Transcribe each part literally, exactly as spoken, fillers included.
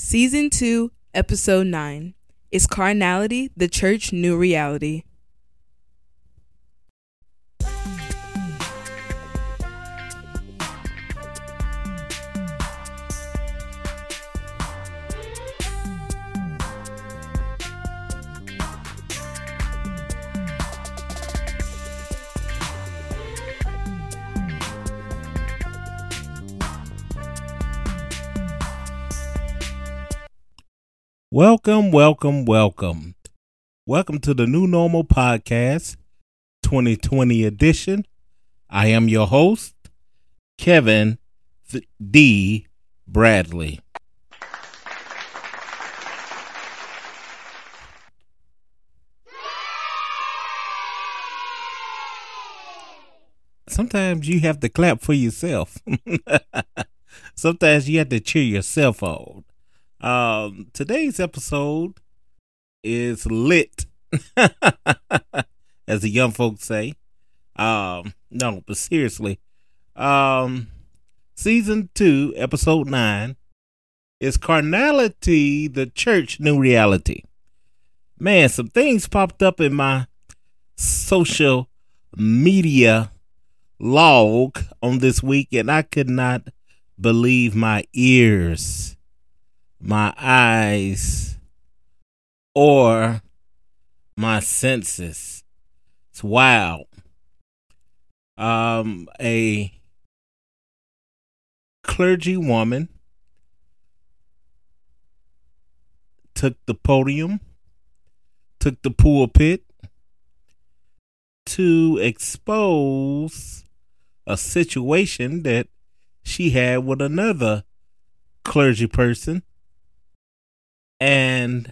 Season two, Episode nine. Is Carnality the Church New Reality? Welcome, welcome, welcome. Welcome to the New Normal Podcast, twenty twenty edition. I am your host, Kevin D. Bradley. Sometimes you have to clap for yourself. Sometimes you have to cheer yourself on. Um, today's episode is lit, as the young folks say. Um, no, but seriously, um, season two, episode nine, is Carnality the Church New Reality? Man, some things popped up in my social media log on this week, and I could not believe my ears, my eyes, or my senses. It's wild. Um, a clergy woman took the podium, took the pulpit to expose a situation that she had with another clergy person. And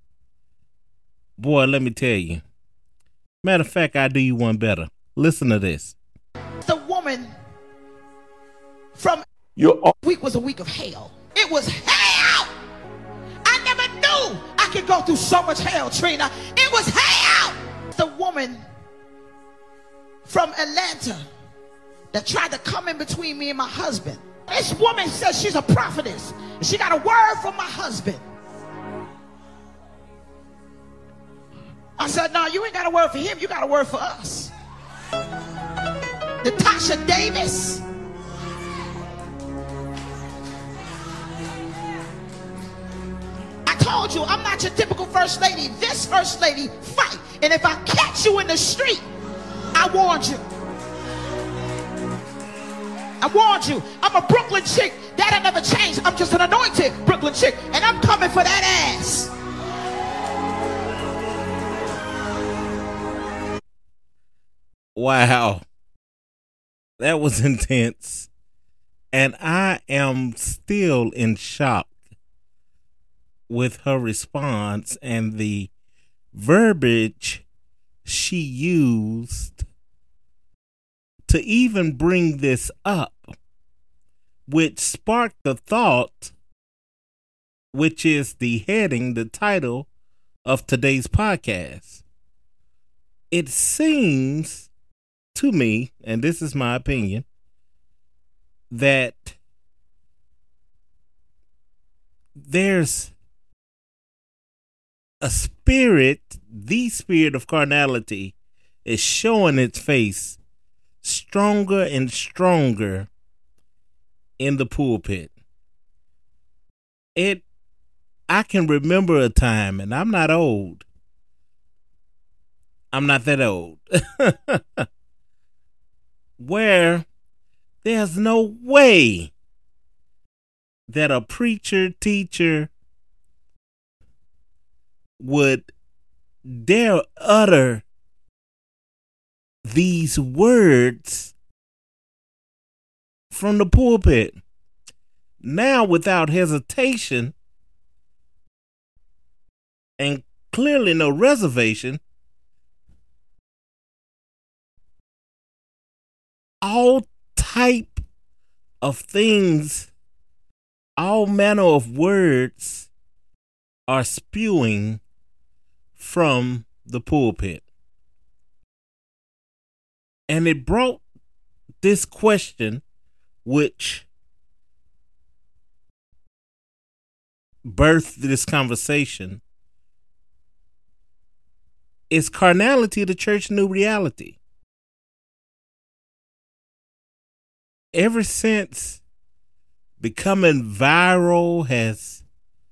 boy, let me tell you. Matter of fact, I'll do you one better. Listen to this. The woman from your week was a week of hell. It was hell. I never knew I could go through so much hell, Trina. It was hell. The woman from Atlanta that tried to come in between me and my husband. This woman says she's a prophetess. She got a word from my husband. I said, no, you ain't got a word for him. You got a word for us. Natasha Davis. I told you, I'm not your typical first lady. This first lady fight. And if I catch you in the street, I warned you. I warned you. I'm a Brooklyn chick. That'll never change. I'm just an anointed Brooklyn chick. And I'm coming for that ass. Wow. That was intense. And I am still in shock with her response and the verbiage she used to even bring this up, which sparked the thought, which is the heading, the title of today's podcast. It seems to me, and this is my opinion, that there's a spirit, the spirit of carnality is showing its face stronger and stronger in the pulpit. It, I can remember a time, and I'm not old. I'm not that old. Where there's no way that a preacher, teacher would dare utter these words from the pulpit. Now, without hesitation and clearly no reservation, all type of things, all manner of words are spewing from the pulpit. And it brought this question, which birthed this conversation. Is carnality the church new reality? Ever since becoming viral has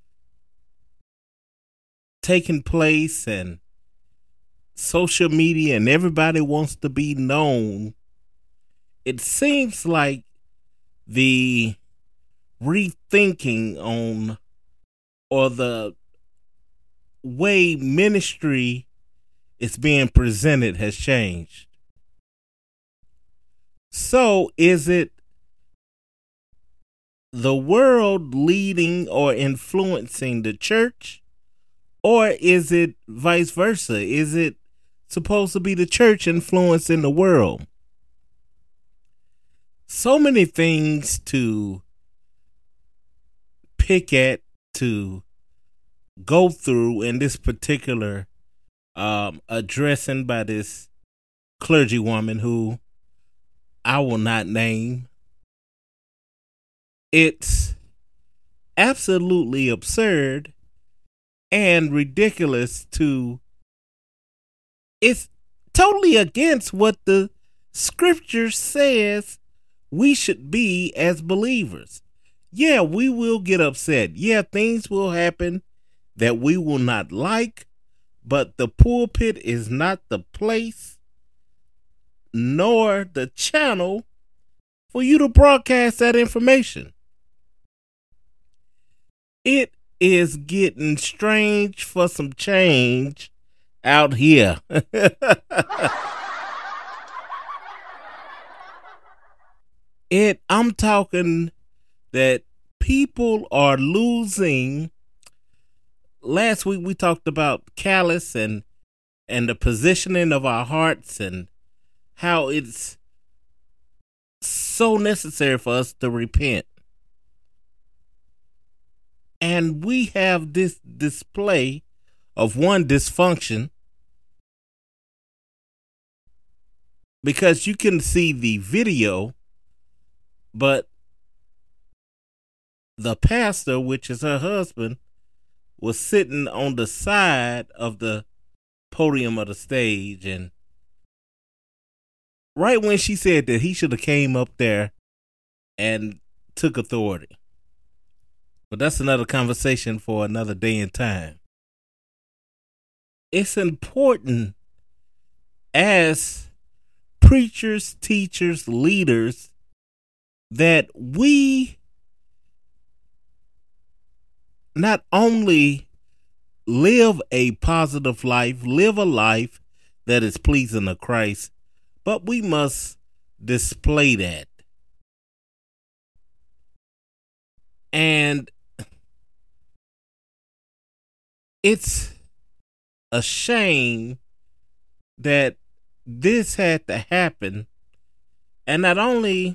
taken place and social media and everybody wants to be known, it seems like the rethinking on or the way ministry is being presented has changed. So is it the world leading or influencing the church, or is it vice versa? Is it supposed to be the church influencing the world? So many things to pick at, to go through in this particular um, addressing by this clergywoman who I will not name. It's absolutely absurd and ridiculous to, it's totally against what the scripture says we should be as believers. Yeah, we will get upset. Yeah, things will happen that we will not like, but the pulpit is not the place nor the channel for you to broadcast that information. It is getting strange for some change out here. It, I'm talking that people are losing. Last week we talked about callous and and the positioning of our hearts and how it's so necessary for us to repent. And we have this display of one dysfunction, because you can see the video, but the pastor, which is her husband, was sitting on the side of the podium of the stage, and right when she said that he should have came up there and took authority. But that's another conversation for another day and time. It's important as preachers, teachers, leaders that we not only live a positive life, live a life that is pleasing to Christ, but we must display that. And it's a shame that this had to happen. And not only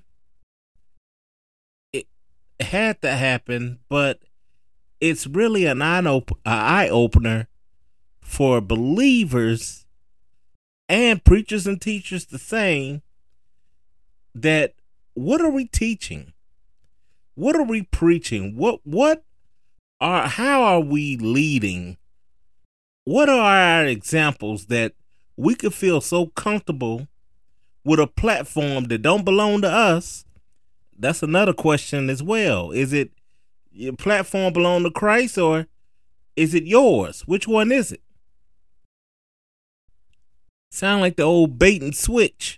it had to happen, but it's really an eye opener for believers and preachers and teachers the same, that what are we teaching? What are we preaching? What what are how are we leading? What are our examples that we could feel so comfortable with a platform that don't belong to us? That's another question as well. Is it your platform belong to Christ, or is it yours? Which one is it? Sound like the old bait and switch.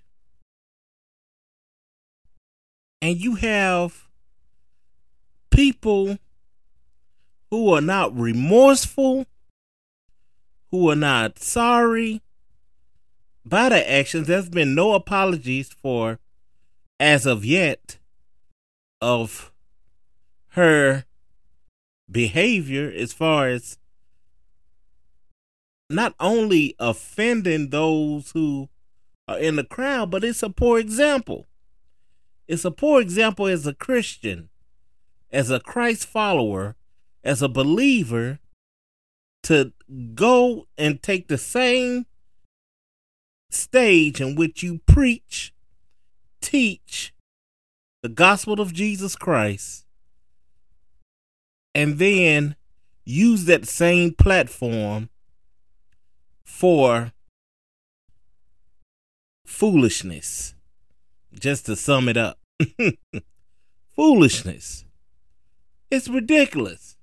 And you have people who are not remorseful, who are not sorry by their actions. There's been no apologies for, as of yet, of her behavior as far as not only offending those who are in the crowd, but it's a poor example. It's a poor example as a Christian, as a Christ follower, as a believer, to go and take the same stage in which you preach, teach the gospel of Jesus Christ, and then use that same platform for foolishness. Just to sum it up. Foolishness. It's ridiculous.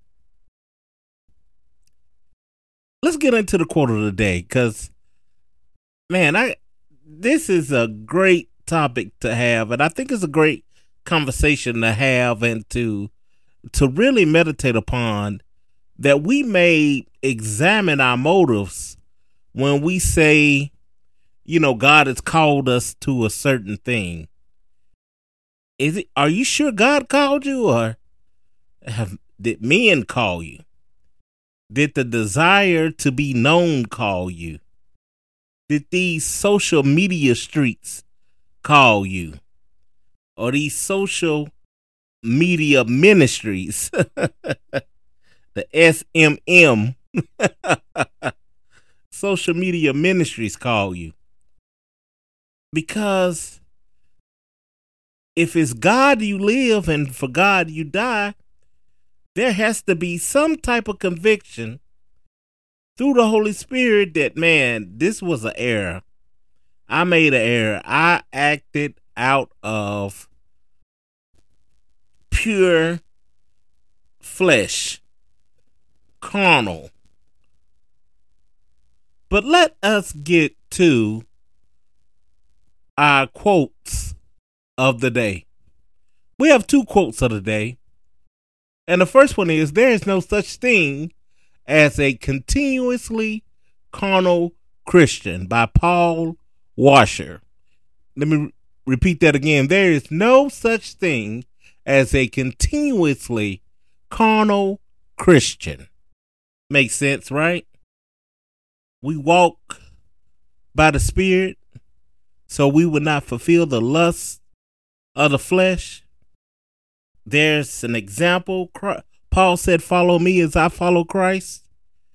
Let's get into the quote of the day, because, man, I this is a great topic to have, and I think it's a great conversation to have and to to really meditate upon, that we may examine our motives when we say, you know, God has called us to a certain thing. Is it? Are you sure God called you, or have did men call you? Did the desire to be known call you? Did these social media streets call you? Or these social media ministries, the S M M, social media ministries call you? Because if it's God you live and for God you die, there has to be some type of conviction through the Holy Spirit that, man, this was an error. I made an error. I acted out of pure flesh, carnal. But let us get to our quotes of the day. We have two quotes of the day. And the first one is, there is no such thing as a continuously carnal Christian, by Paul Washer. Let me re- repeat that again. There is no such thing as a continuously carnal Christian. Makes sense, right? We walk by the Spirit so we would not fulfill the lusts of the flesh. There's an example. Paul said, follow me as I follow Christ.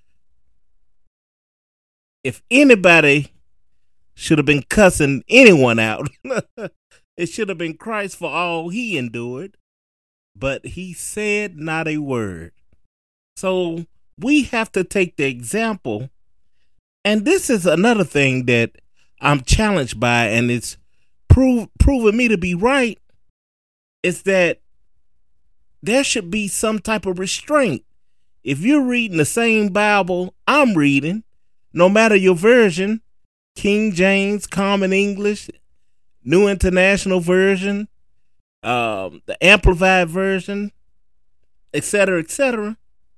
If anybody should have been cussing anyone out, it should have been Christ for all he endured. But he said not a word. So we have to take the example. And this is another thing that I'm challenged by, and it's prove, proving me to be right, is that there should be some type of restraint. If you're reading the same Bible I'm reading, no matter your version, King James, Common English, New International Version, um, the Amplified Version, et cetera, et cetera,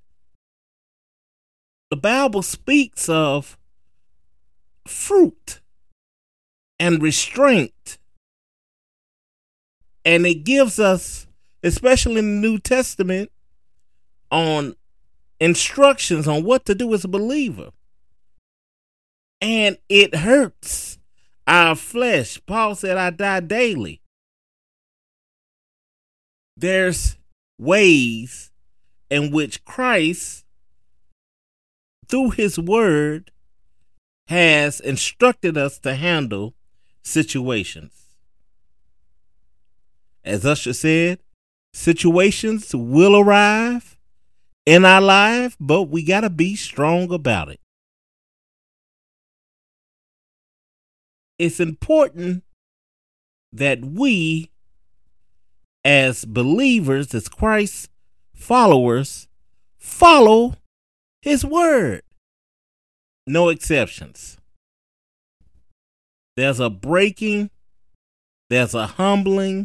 the Bible speaks of fruit and restraint. And it gives us, especially in the New Testament, on instructions on what to do as a believer. And it hurts our flesh. Paul said, I die daily. There's ways in which Christ, through his word, has instructed us to handle situations. As Usher said, situations will arrive in our life, but we got to be strong about it. It's important that we, as believers, as Christ followers, follow his word. No exceptions. There's a breaking, there's a humbling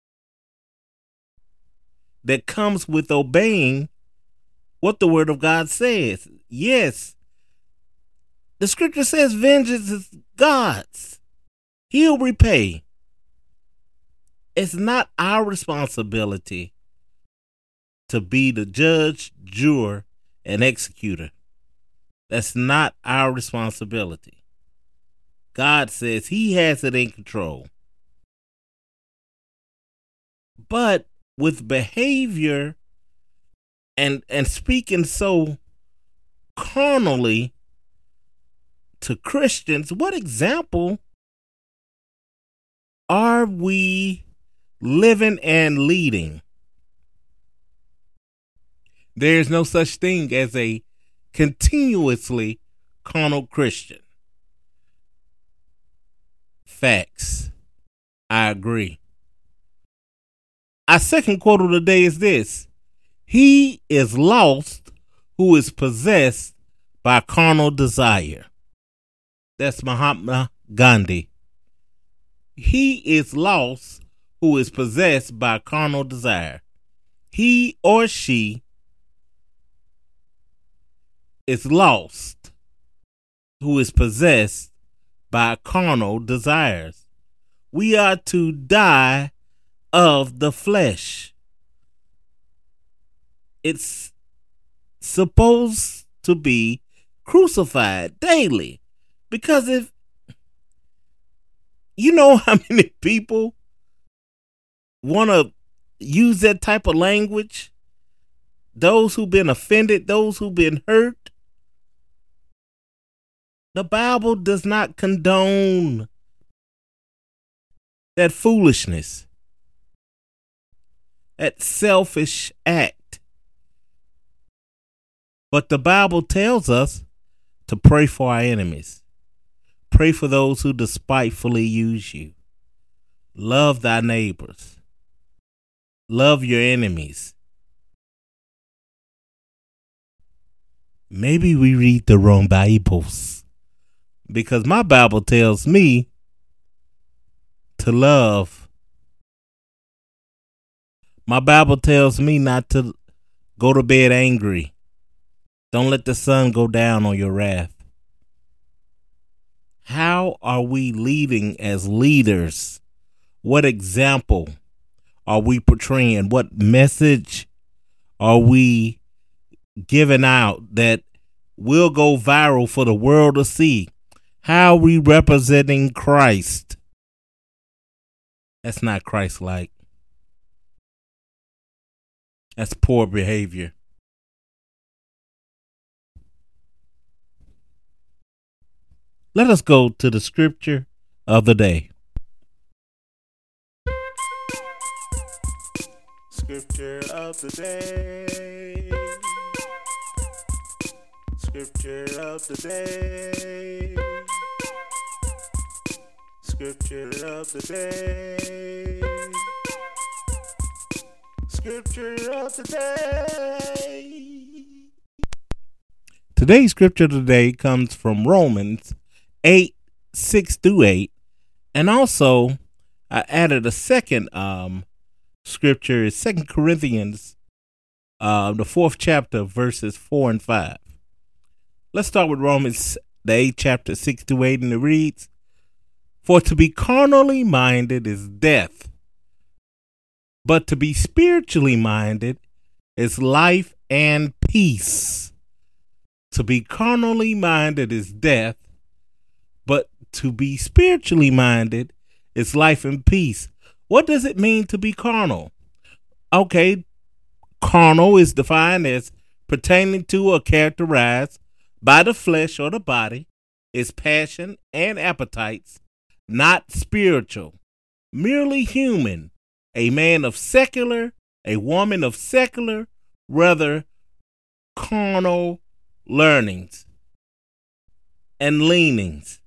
that comes with obeying what the word of God says. Yes, the scripture says vengeance is God's. He'll repay. It's not our responsibility to be the judge, juror, and executor. That's not our responsibility. God says he has it in control. But with behavior and and speaking so carnally to Christians, what example are we living and leading? There is no such thing as a continuously carnal Christian. Facts. I agree. Our second quote of the day is this: he is lost who is possessed by carnal desire. That's Mahatma Gandhi. He is lost who is possessed by carnal desire. He or she is lost who is possessed by carnal desires. We are to die of the flesh. It's supposed to be crucified daily. Because if you know how many people want to use that type of language, those who've been offended, those who've been hurt, the Bible does not condone that foolishness, that selfish act. But the Bible tells us to pray for our enemies. Pray for those who despitefully use you. Love thy neighbors. Love your enemies. Maybe we read the wrong Bibles, because my Bible tells me to love. My Bible tells me not to go to bed angry. Don't let the sun go down on your wrath. How are we leading as leaders? What example are we portraying? What message are we giving out that will go viral for the world to see? How are we representing Christ? That's not Christ-like. That's poor behavior. Let us go to the scripture of the day. Scripture of the day. Scripture of the day. Scripture of the day. Scripture of the day. Today's scripture of the day comes from Romans eight, six through eight. And also, I added a second um, scripture, is Second Corinthians, uh, the fourth chapter, verses four and five. Let's start with Romans, the eighth chapter, six through eight, and it reads, "For to be carnally minded is death, but to be spiritually minded is life and peace." To be carnally minded is death, but to be spiritually minded is life and peace. What does it mean to be carnal? Okay, carnal is defined as pertaining to or characterized by the flesh or the body, its passion and appetites, not spiritual, merely human, a man of secular, a woman of secular, rather carnal learnings and leanings.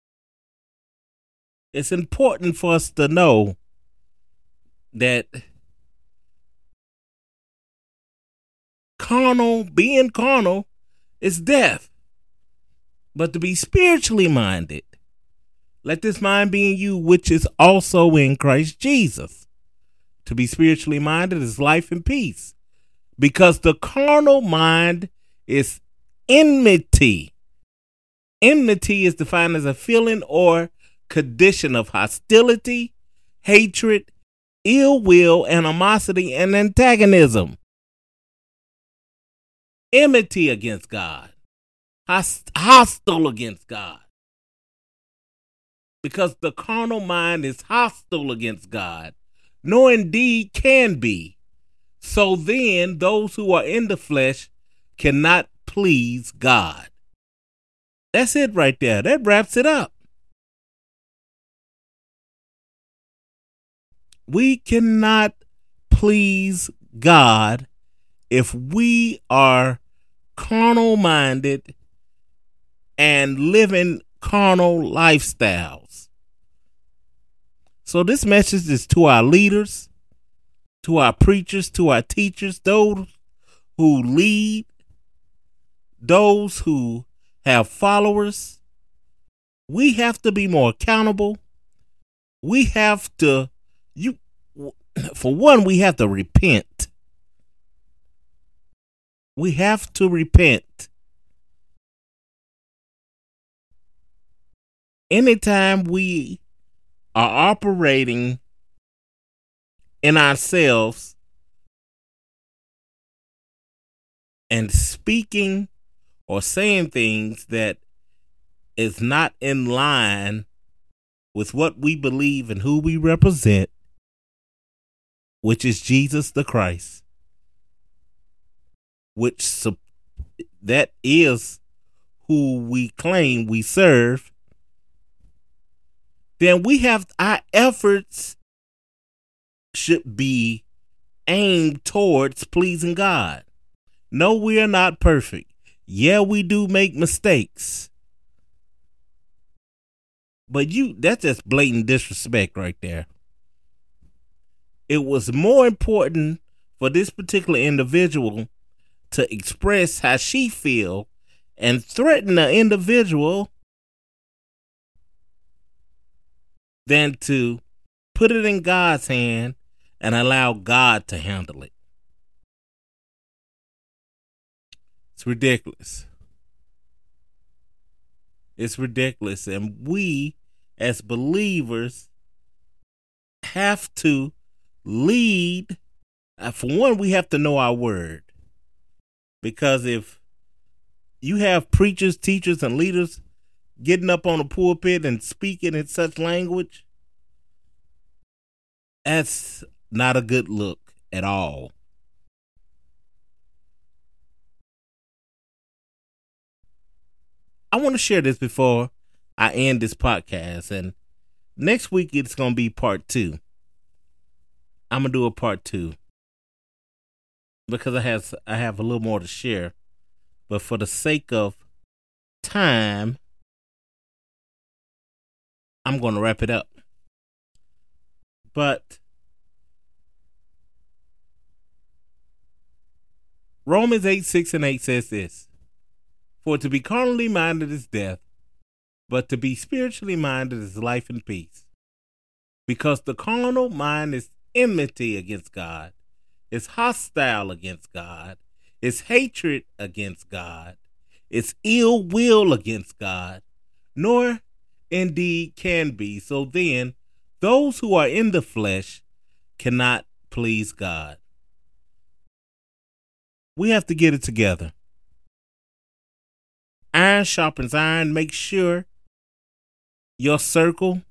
It's important for us to know that carnal, being carnal, is death. But to be spiritually minded, let this mind be in you, which is also in Christ Jesus. To be spiritually minded is life and peace, because the carnal mind is enmity. Enmity is defined as a feeling or condition of hostility, hatred, ill will, animosity, and antagonism. Enmity against God. Host- hostile against God. Because the carnal mind is hostile against God, nor indeed can be. So then, those who are in the flesh cannot please God. That's it right there. That wraps it up. We cannot please God if we are carnal minded and living carnal lifestyles. So this message is to our leaders, to our preachers, to our teachers, those who lead, those who have followers. We have to be more accountable. We have to, you, for one, we have to repent. We have to repent. Anytime we are operating in ourselves and speaking or saying things that is not in line with what we believe and who we represent, which is Jesus the Christ, which that is who we claim we serve, then we have our efforts should be aimed towards pleasing God. No, we are not perfect. Yeah, we do make mistakes. But you, that's just blatant disrespect right there. It was more important for this particular individual to express how she feel and threaten the individual than to put it in God's hand and allow God to handle it. It's ridiculous. It's ridiculous. And we, as believers, have to lead. For one, we have to know our word. Because if you have preachers, teachers, and leaders getting up on the pulpit and speaking in such language, that's not a good look at all. I want to share this before I end this podcast, and next week it's going to be part two. I'm going to do a part two because I have, I have a little more to share, but for the sake of time, I'm going to wrap it up. But Romans eight, six and eight says this: for to be carnally minded is death, but to be spiritually minded is life and peace. Because the carnal mind is enmity against God, is hostile against God, is hatred against God, is ill will against God, nor indeed can be. So then, those who are in the flesh cannot please God. We have to get it together. Iron sharpens iron. Make sure your circle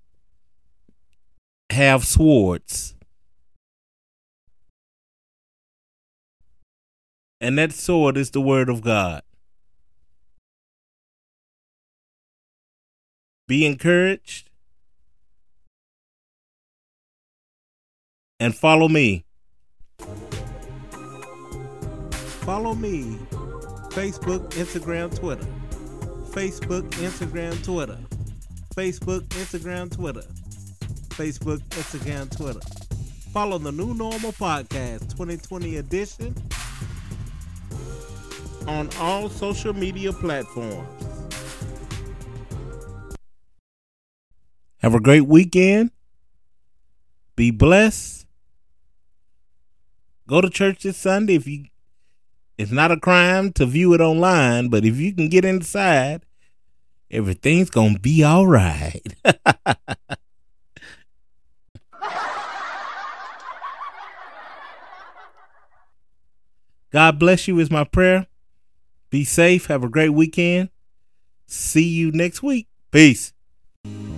have swords. And that sword is the word of God. Be encouraged. And follow me. Follow me. Facebook, Instagram, Twitter. Facebook, Instagram, Twitter. Facebook, Instagram, Twitter. Facebook, Instagram, Twitter. Follow the New Normal Podcast twenty twenty edition on all social media platforms. Have a great weekend. Be blessed. Go to church this Sunday. If you, it's not a crime to view it online, but if you can get inside, everything's gonna be all right. God bless you is my prayer. Be safe. Have a great weekend. See you next week. Peace.